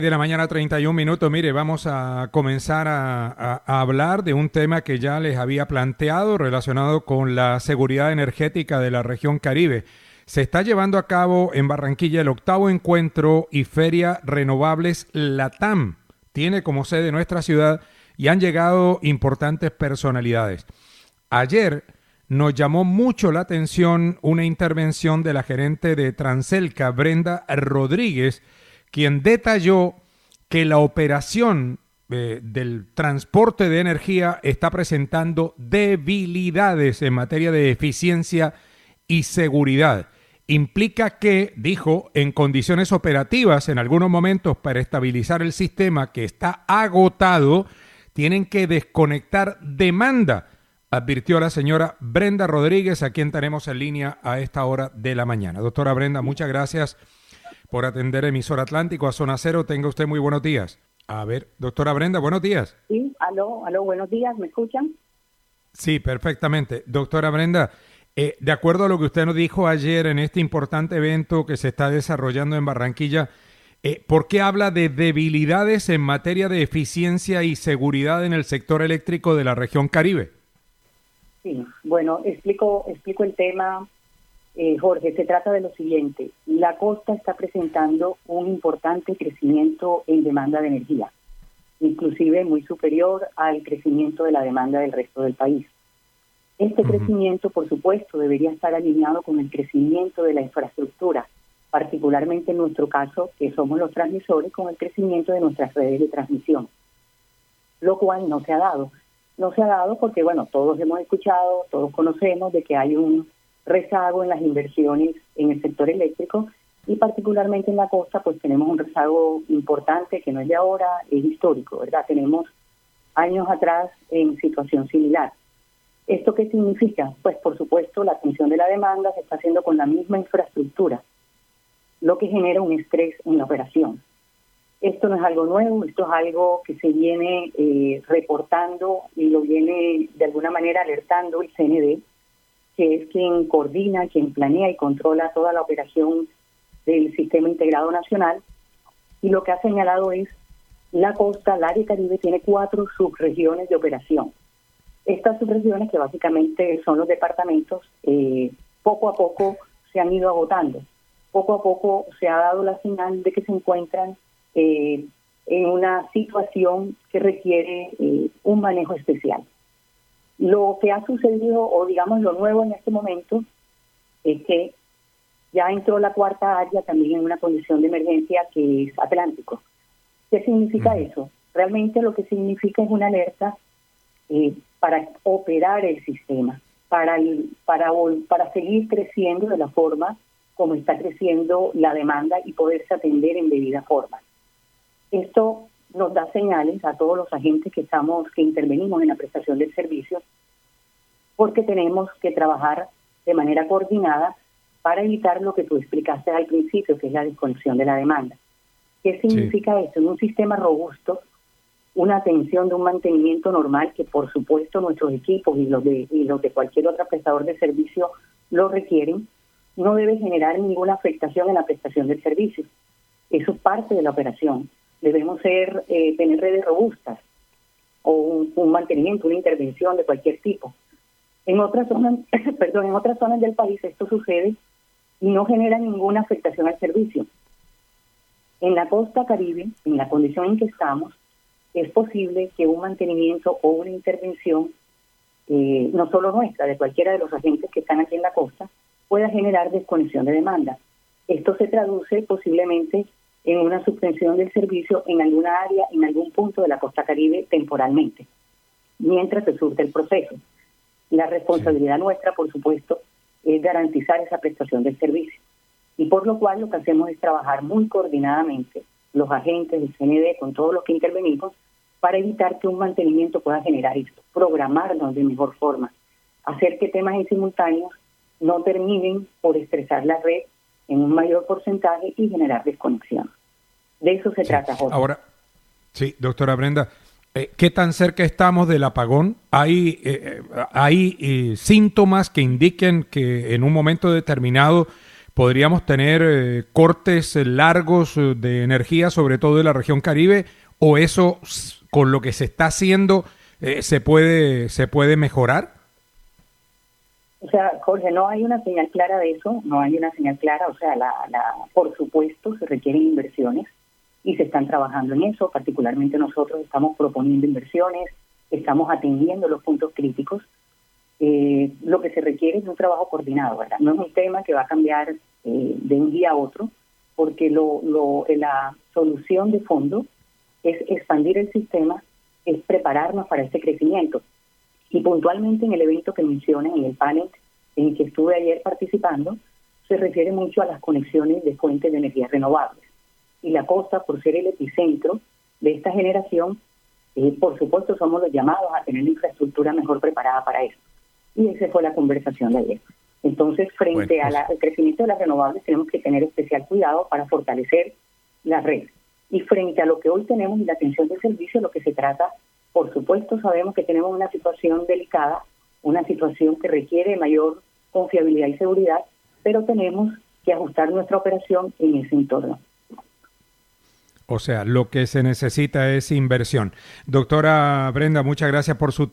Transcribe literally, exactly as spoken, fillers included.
De la mañana, treinta y un minutos. Mire, vamos a comenzar a, a- a hablar de un tema que ya les había planteado relacionado con la seguridad energética de la región Caribe. Se está llevando a cabo en Barranquilla el octavo encuentro y feria Renovables LATAM. Tiene como sede nuestra ciudad y han llegado importantes personalidades. Ayer nos llamó mucho la atención una intervención de la gerente de Transelca, Brenda Rodríguez, quien detalló que la operación eh, del transporte de energía está presentando debilidades en materia de eficiencia y seguridad. Implica que, dijo, en condiciones operativas, en algunos momentos para estabilizar el sistema que está agotado, tienen que desconectar demanda, advirtió la señora Brenda Rodríguez, a quien tenemos en línea a esta hora de la mañana. Doctora Brenda, muchas gracias por atender emisora Atlántico a Zona Cero. Tenga usted muy buenos días. A ver, doctora Brenda, buenos días. Sí, aló, aló, buenos días, ¿me escuchan? Sí, perfectamente. Doctora Brenda, eh, de acuerdo a lo que usted nos dijo ayer en este importante evento que se está desarrollando en Barranquilla, eh, ¿por qué habla de debilidades en materia de eficiencia y seguridad en el sector eléctrico de la región Caribe? Sí, bueno, explico, explico el tema. Eh, Jorge, se trata de lo siguiente. La costa está presentando un importante crecimiento en demanda de energía, inclusive muy superior al crecimiento de la demanda del resto del país. Este uh-huh. crecimiento, por supuesto, debería estar alineado con el crecimiento de la infraestructura, particularmente en nuestro caso, que somos los transmisores, con el crecimiento de nuestras redes de transmisión, lo cual no se ha dado. No se ha dado porque, bueno, todos hemos escuchado, todos conocemos de que hay un rezago en las inversiones en el sector eléctrico y particularmente en la costa pues tenemos un rezago importante que no es de ahora, es histórico, ¿verdad? Tenemos años atrás en situación similar. ¿Esto qué significa? Pues por supuesto la atención de la demanda se está haciendo con la misma infraestructura, lo que genera un estrés en la operación. Esto no es algo nuevo, esto es algo que se viene eh, reportando y lo viene de alguna manera alertando el C N D, que es quien coordina, quien planea y controla toda la operación del Sistema Integrado Nacional, y lo que ha señalado es la costa, el área Caribe, tiene cuatro subregiones de operación. Estas subregiones, que básicamente son los departamentos, eh, poco a poco se han ido agotando. Poco a poco se ha dado la señal de que se encuentran eh, en una situación que requiere eh, un manejo especial. Lo que ha sucedido, o digamos lo nuevo en este momento, es que ya entró la cuarta área también en una condición de emergencia, que es Atlántico. ¿Qué significa uh-huh. eso? Realmente lo que significa es una alerta eh, para operar el sistema, para, el, para, para seguir creciendo de la forma como está creciendo la demanda y poderse atender en debida forma. Esto nos da señales a todos los agentes que estamos, que intervenimos en la prestación del servicio, porque tenemos que trabajar de manera coordinada para evitar lo que tú explicaste al principio, que es la desconexión de la demanda. ¿Qué significa sí. esto? En un sistema robusto, una atención de un mantenimiento normal, que por supuesto nuestros equipos y los de, y los de cualquier otro prestador de servicio lo requieren, no debe generar ninguna afectación en la prestación del servicio. Eso es parte de la operación. Debemos ser eh, tener redes robustas o un, un mantenimiento, una intervención de cualquier tipo. En otras zonas, perdón, en otras zonas del país esto sucede y no genera ninguna afectación al servicio. En la costa Caribe, en la condición en que estamos, es posible que un mantenimiento o una intervención, eh, no solo nuestra, de cualquiera de los agentes que están aquí en la costa, pueda generar desconexión de demanda. Esto se traduce posiblemente en una suspensión del servicio en alguna área, en algún punto de la costa Caribe temporalmente, mientras se surte el proceso. La responsabilidad sí. nuestra, por supuesto, es garantizar esa prestación del servicio. Y por lo cual lo que hacemos es trabajar muy coordinadamente, los agentes del C N D, con todos los que intervenimos, para evitar que un mantenimiento pueda generar esto, programarnos de mejor forma, hacer que temas en simultáneos no terminen por estresar la red en un mayor porcentaje y generar desconexión. De eso se sí. trata, Jorge. Ahora, sí, doctora Brenda, eh, ¿qué tan cerca estamos del apagón? ¿Hay, eh, hay eh, síntomas que indiquen que en un momento determinado ¿Podríamos tener eh, cortes largos de energía, sobre todo en la región Caribe, o eso con lo que se está haciendo eh, se puede se puede mejorar? O sea, Jorge, no hay una señal clara de eso, no hay una señal clara, o sea, la, la, por supuesto se requieren inversiones y se están trabajando en eso, particularmente nosotros estamos proponiendo inversiones, estamos atendiendo los puntos críticos. Eh, lo que se requiere es un trabajo coordinado, ¿verdad? No es un tema que va a cambiar eh, de un día a otro, porque lo, lo, la solución de fondo es expandir el sistema, es prepararnos para este crecimiento. Y puntualmente en el evento que mencionan, en el panel en el que estuve ayer participando, se refiere mucho a las conexiones de fuentes de energía renovables. Y la costa, por ser el epicentro de esta generación, eh, por supuesto somos los llamados a tener la infraestructura mejor preparada para eso. Y esa fue la conversación de ayer. Entonces, frente bueno, pues... al crecimiento de las renovables, tenemos que tener especial cuidado para fortalecer la red. Y frente a lo que hoy tenemos y la atención del servicio, lo que se trata, por supuesto, sabemos que tenemos una situación delicada, una situación que requiere mayor confiabilidad y seguridad, pero tenemos que ajustar nuestra operación en ese entorno. O sea, lo que se necesita es inversión. Doctora Brenda, muchas gracias por su